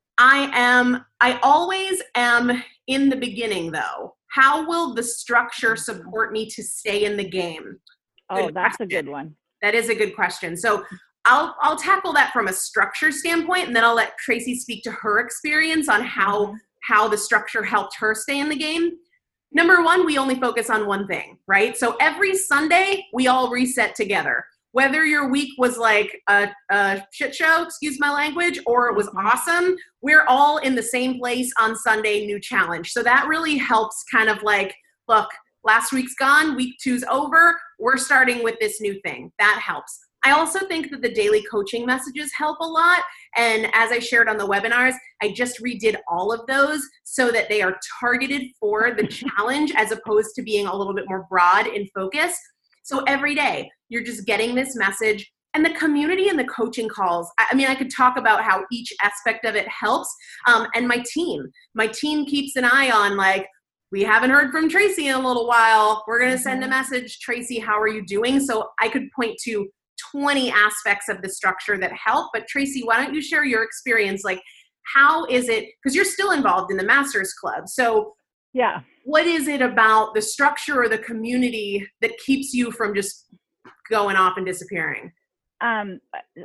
I am, I always am in the beginning though. How will the structure support me to stay in the game?
Oh, good that's question. A good one.
That is a good question. So I'll, I'll tackle that from a structure standpoint, and then I'll let Tracy speak to her experience on how, how the structure helped her stay in the game. Number one, we only focus on one thing, right? So every Sunday, we all reset together. Whether your week was like a, a shit show, excuse my language, or it was awesome, we're all in the same place on Sunday, new challenge. So that really helps kind of like, look, last week's gone, week two's over, we're starting with this new thing. That helps. I also think that the daily coaching messages help a lot. And as I shared on the webinars, I just redid all of those so that they are targeted for the challenge as opposed to being a little bit more broad in focus. So every day, you're just getting this message, and the community and the coaching calls. I mean, I could talk about how each aspect of it helps. Um, and my team, my team keeps an eye on, like, we haven't heard from Tracy in a little while. We're going to send a message. Tracy, how are you doing? So I could point to twenty aspects of the structure that help. But Tracy, why don't you share your experience? Like, how is it, because you're still involved in the Masters Club. So
yeah.
What is it about the structure or the community that keeps you from just going off and disappearing?
Um,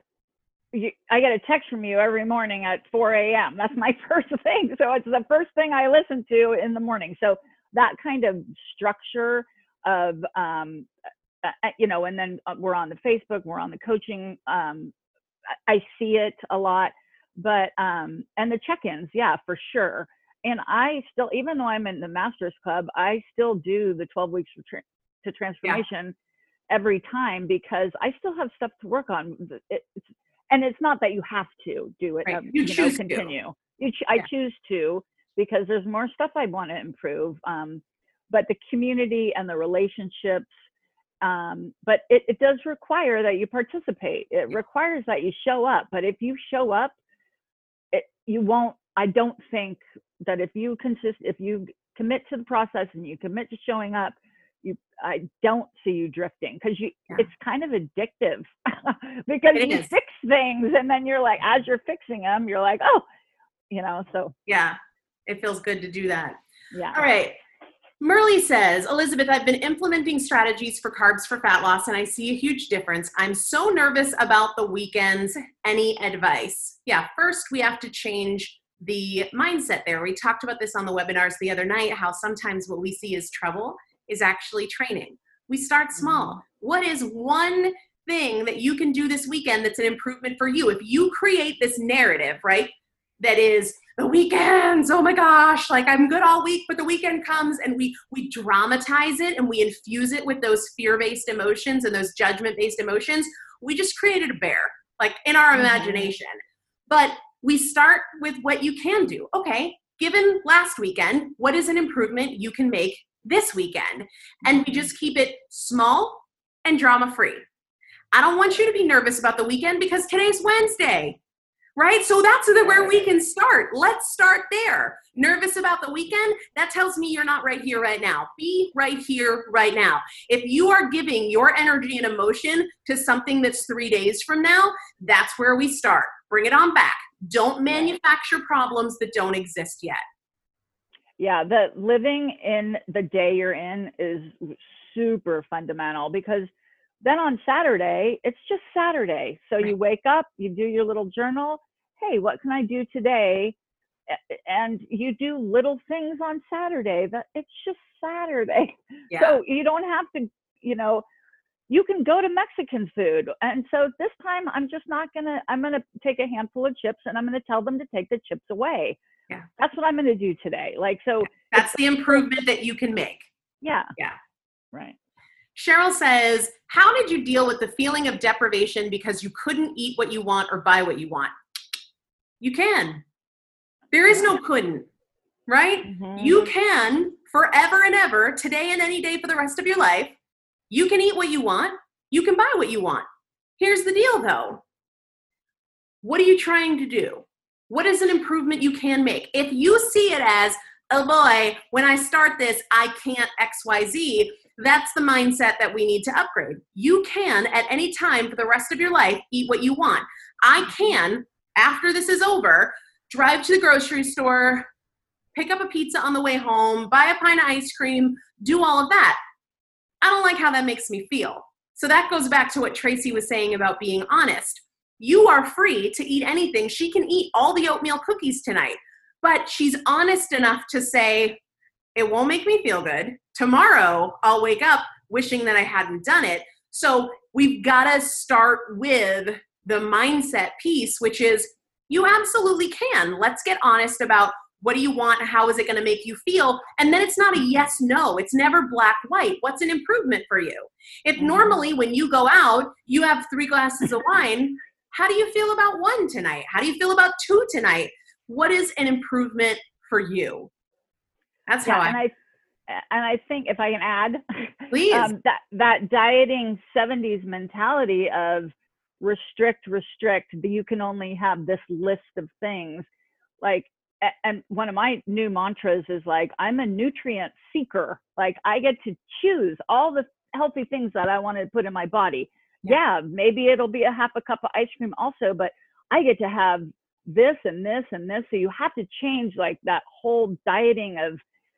you, I get a text from you every morning at four a.m. That's my first thing. So it's the first thing I listen to in the morning. So that kind of structure of, um, uh, you know, and then we're on the Facebook, we're on the coaching. Um, I see it a lot, but, um, and the check-ins, yeah, for sure. And I still, even though I'm in the Masters Club, I still do the twelve weeks to, tra- to transformation yeah. every time, because I still have stuff to work on. It, it's, and it's not that you have to do it,
right.
um,
you,
you
choose
know, continue.
To.
You ch- I yeah. choose to, because there's more stuff I want to improve. Um, but the community and the relationships, um, but it, it does require that you participate. It yeah. requires that you show up. But if you show up, it, you won't, I don't think that if you consist, if you commit to the process and you commit to showing up, you, I don't see you drifting, because you, yeah. it's kind of addictive because it you is. fix things, and then you're like, as you're fixing them, you're like, oh, you know, so.
Yeah, it feels good to do that.
Yeah.
All right. Merle says, Elizabeth, I've been implementing strategies for carbs for fat loss, and I see a huge difference. I'm so nervous about the weekends. Any advice? Yeah, first we have to change the mindset there. We talked about this on the webinars the other night, how sometimes what we see as trouble is actually training. We start small. Mm-hmm. What is one thing that you can do this weekend that's an improvement for you? If you create this narrative, right, that is the weekends, oh my gosh, like I'm good all week, but the weekend comes, and we we dramatize it and we infuse it with those fear-based emotions and those judgment-based emotions, we just created a bear. like in our
Mm-hmm.
imagination. But we start with what you can do. Okay, given last weekend, what is an improvement you can make this weekend? And we just keep it small and drama-free. I don't want you to be nervous about the weekend because today's Wednesday, right? So that's the, where we can start. Let's start there. Nervous about the weekend? That tells me you're not right here, right now. Be right here, right now. If you are giving your energy and emotion to something that's three days from now, that's where we start. Bring it on back. Don't manufacture problems that don't exist yet.
Yeah, the living in the day you're in is super fundamental, because then on Saturday, it's just Saturday. So right. You wake up, you do your little journal. Hey, what can I do today? And you do little things on Saturday. That it's just Saturday. Yeah. So you don't have to, you know, you can go to Mexican food. And so this time I'm just not gonna, I'm gonna take a handful of chips and I'm gonna tell them to take the chips away.
Yeah.
That's what I'm gonna do today. Like, so.
That's the improvement that you can make.
Yeah.
Yeah.
Right.
Cheryl says, how did you deal with the feeling of deprivation because you couldn't eat what you want or buy what you want? You can. There is no couldn't, right? Mm-hmm. You can forever and ever, today and any day for the rest of your life. You can eat what you want. You can buy what you want. Here's the deal, though. What are you trying to do? What is an improvement you can make? If you see it as, oh boy, when I start this, I can't X Y Z, that's the mindset that we need to upgrade. You can, at any time for the rest of your life, eat what you want. I can, after this is over, drive to the grocery store, pick up a pizza on the way home, buy a pint of ice cream, do all of that. I don't like how that makes me feel. So that goes back to what Tracy was saying about being honest. You are free to eat anything. She can eat all the oatmeal cookies tonight, but she's honest enough to say, it won't make me feel good. Tomorrow, I'll wake up wishing that I hadn't done it. So we've got to start with the mindset piece, which is you absolutely can. Let's get honest about what do you want? How is it going to make you feel? And then it's not a yes, no. It's never black, white. What's an improvement for you? If normally when you go out, you have three glasses of wine, how do you feel about one tonight? How do you feel about two tonight? What is an improvement for you? That's
yeah,
how I,
and I and I think if I can add,
please,
um, that that dieting seventies mentality of restrict, restrict. You can only have this list of things. Like, and one of my new mantras is like, I'm a nutrient seeker. Like, I get to choose all the healthy things that I want to put in my body. Yeah. yeah, maybe it'll be a half a cup of ice cream also, but I get to have this and this and this. So you have to change like that whole dieting of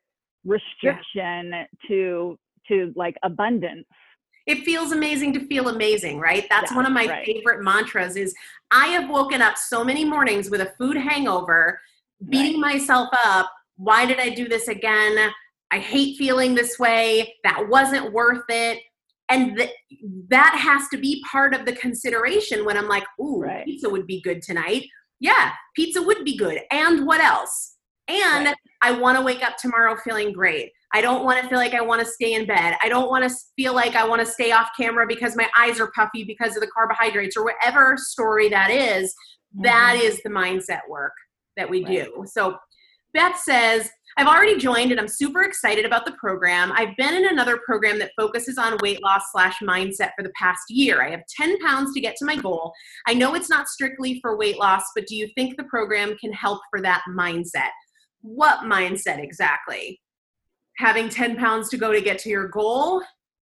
restriction yeah. to to like abundance.
It feels amazing to feel amazing, right? That's yeah, one of my
right. favorite
mantras is I have woken up so many mornings with a food hangover, beating right. myself up. Why did I do this again? I hate feeling this way. That wasn't worth it. And th- that has to be part of the consideration when I'm like, ooh, right. pizza would be good tonight. Yeah, pizza would be good. And what else? And right. I want to wake up tomorrow feeling great. I don't want to feel like I want to stay in bed. I don't want to feel like I want to stay off camera because my eyes are puffy because of the carbohydrates or whatever story that is. Mm-hmm. That is the mindset work that we right. do. So Beth says, I've already joined and I'm super excited about the program. I've been in another program that focuses on weight loss slash mindset for the past year. I have ten pounds to get to my goal. I know it's not strictly for weight loss, but do you think the program can help for that mindset? What mindset exactly? Having ten pounds to go to get to your goal?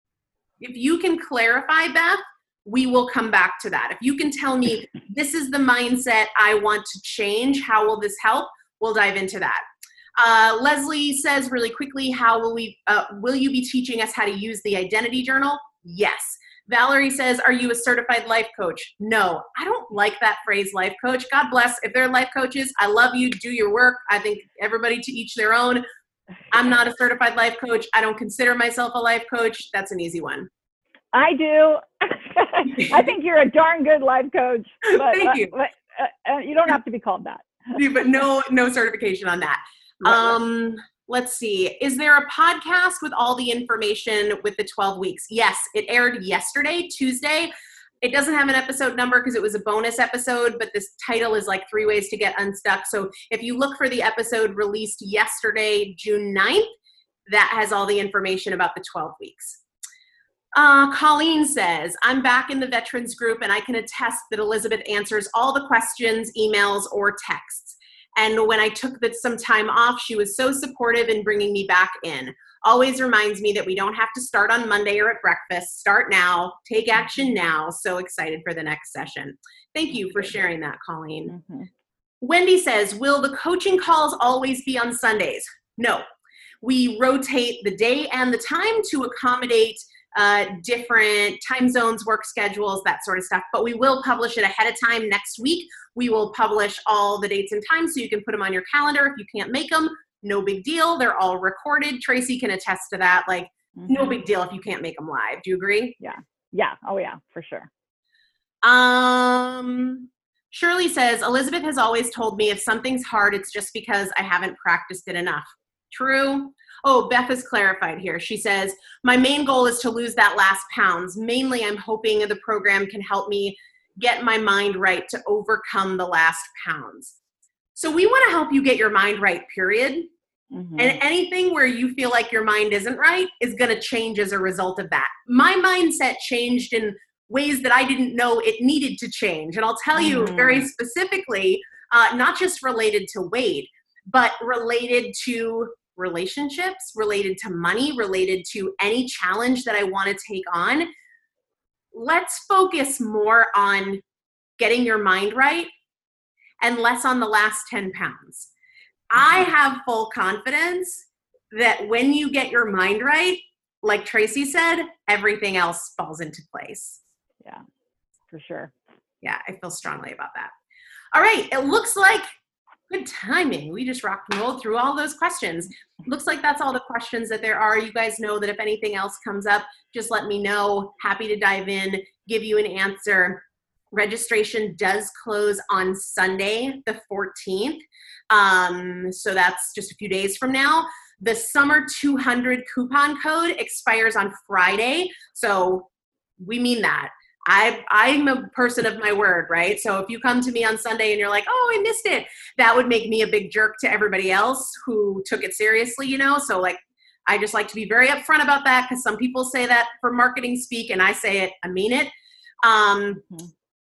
If you can clarify, Beth, we will come back to that. If you can tell me this is the mindset I want to change, how will this help? We'll dive into that. Uh, Leslie says really quickly, how will we, uh, will you be teaching us how to use the identity journal? Yes. Valerie says, are you a certified life coach? No, I don't like that phrase, life coach. God bless. If they're life coaches, I love you. Do your work. I think everybody to each their own. I'm not a certified life coach. I don't consider myself a life coach. That's an easy one.
I do. I think you're a darn good life coach. But,
Thank you.
Uh, but, uh, you don't have to be called that.
But no, no certification on that. Um, let's see. Is there a podcast with all the information with the twelve weeks? Yes, it aired yesterday, Tuesday. It doesn't have an episode number because it was a bonus episode, but this title is like three ways to get unstuck. So if you look for the episode released yesterday, June ninth, that has all the information about the twelve weeks. Uh, Colleen says, I'm back in the veterans group and I can attest that Elizabeth answers all the questions, emails, or texts. And when I took the, some time off, she was so supportive in bringing me back in. Always reminds me that we don't have to start on Monday or at breakfast. Start now. Take action now. So excited for the next session. Thank you for sharing that, Colleen. Mm-hmm. Wendy says, will the coaching calls always be on Sundays? No. We rotate the day and the time to accommodate uh, different time zones, work schedules, that sort of stuff. But we will publish it ahead of time next week. We will publish all the dates and times so you can put them on your calendar. If you can't make them, no big deal. They're all recorded. Tracy can attest to that. Like, mm-hmm. no big deal if you can't make them live. Do you agree?
Yeah. Yeah. Oh, yeah, for sure.
Um, Shirley says, Elizabeth has always told me if something's hard, it's just because I haven't practiced it enough. True. Oh, Beth has clarified here. She says, my main goal is to lose that last pounds. Mainly, I'm hoping the program can help me get my mind right to overcome the last pounds. So we want to help you get your mind right, period. Mm-hmm. And anything where you feel like your mind isn't right is going to change as a result of that. My mindset changed in ways that I didn't know it needed to change. And I'll tell you mm-hmm. very specifically, uh, not just related to weight, but related to relationships, related to money, related to any challenge that I want to take on. Let's focus more on getting your mind right and less on the last ten pounds. I have full confidence that when you get your mind right, like Tracy said, everything else falls into place.
Yeah, for sure.
Yeah, I feel strongly about that. All right, it looks like good timing. We just rocked and rolled through all those questions. Looks like that's all the questions that there are. You guys know that if anything else comes up, just let me know. Happy to dive in, give you an answer. Registration does close on Sunday, the fourteenth. Um, so that's just a few days from now. The Summer two hundred coupon code expires on Friday. So we mean that. I, I'm a person of my word, right? So if you come to me on Sunday and you're like, oh, I missed it, that would make me a big jerk to everybody else who took it seriously, you know? So like, I just like to be very upfront about that because some people say that for marketing speak and I say it, I mean it. Um, mm-hmm.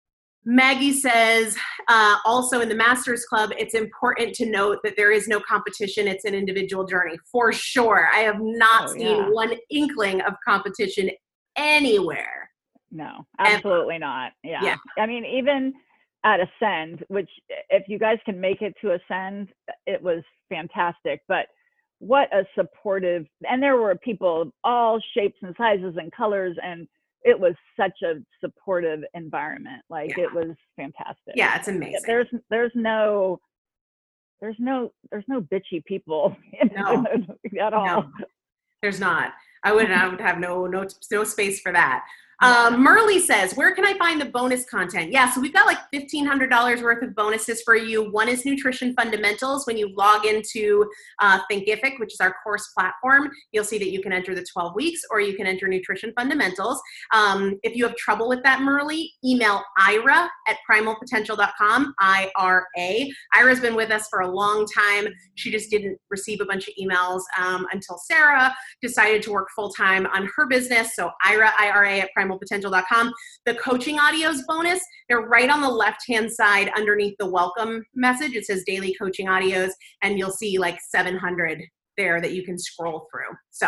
Maggie says, uh, also in the Masters Club, it's important to note that there is no competition. It's an individual journey. For sure. I have not oh, seen yeah. one inkling of competition anywhere.
No, absolutely Ever. not. Yeah. yeah. I mean, even at Ascend, which if you guys can make it to Ascend, it was fantastic. But what a supportive, and there were people of all shapes and sizes and colors, and it was such a supportive environment. Like yeah. it was fantastic.
Yeah, it's amazing.
There's there's no there's no there's no bitchy people
no.
at all. No,
there's not. I would I would have no no no space for that. Um, Merle says, where can I find the bonus content? Yeah, so we've got like fifteen hundred dollars worth of bonuses for you. One is Nutrition Fundamentals. When you log into uh, Thinkific, which is our course platform, you'll see that you can enter the twelve weeks or you can enter Nutrition Fundamentals. Um, if you have trouble with that, Merle, email Ira at primal potential dot com, I R A. Ira's been with us for a long time. She just didn't receive a bunch of emails um, until Sarah decided to work full-time on her business. So Ira, I R A at primal potential dot com. The coaching audios bonus, they're right on the left-hand side underneath the welcome message. It says daily coaching audios, and you'll see like seven hundred there that you can scroll through. So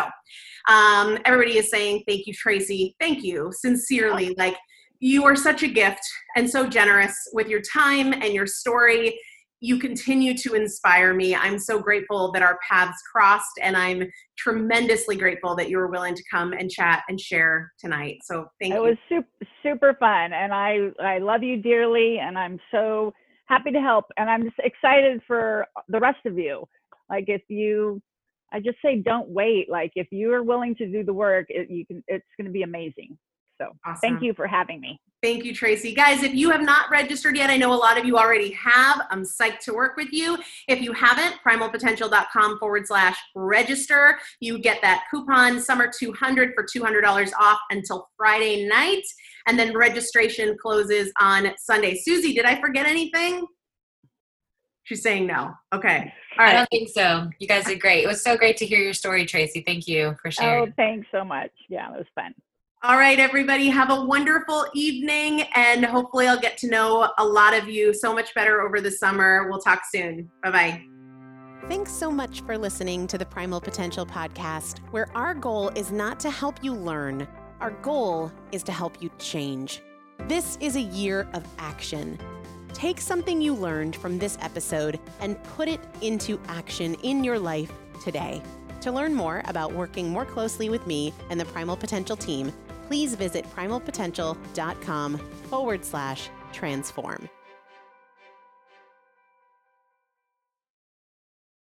um, everybody is saying, thank you, Tracy. Thank you, sincerely. Like, you are such a gift and so generous with your time and your story. You continue to inspire me. I'm so grateful that our paths crossed, and I'm tremendously grateful that you were willing to come and chat and share tonight. So thank you.
It was super, super fun, and I, I love you dearly, and I'm so happy to help, and I'm just excited for the rest of you. Like, if you, I just say don't wait. Like, if you are willing to do the work, it, you can. It's going to be amazing. So awesome. Thank you for having me.
Thank you, Tracy. Guys, if you have not registered yet, I know a lot of you already have. I'm psyched to work with you. If you haven't, primalpotential.com forward slash register. You get that coupon summer two hundred for two hundred dollars off until Friday night. And then registration closes on Sunday. Susie, did I forget anything? She's saying no. Okay. All right.
I don't think so. You guys did great. It was so great to hear your story, Tracy. Thank you for sharing.
Oh, thanks so much. Yeah, it was fun.
All right, everybody, have a wonderful evening, and hopefully I'll get to know a lot of you so much better over the summer. We'll talk soon. Bye-bye.
Thanks so much for listening to the Primal Potential podcast, where our goal is not to help you learn. Our goal is to help you change. This is a year of action. Take something you learned from this episode and put it into action in your life today. To learn more about working more closely with me and the Primal Potential team, please visit primalpotential.com forward slash transform.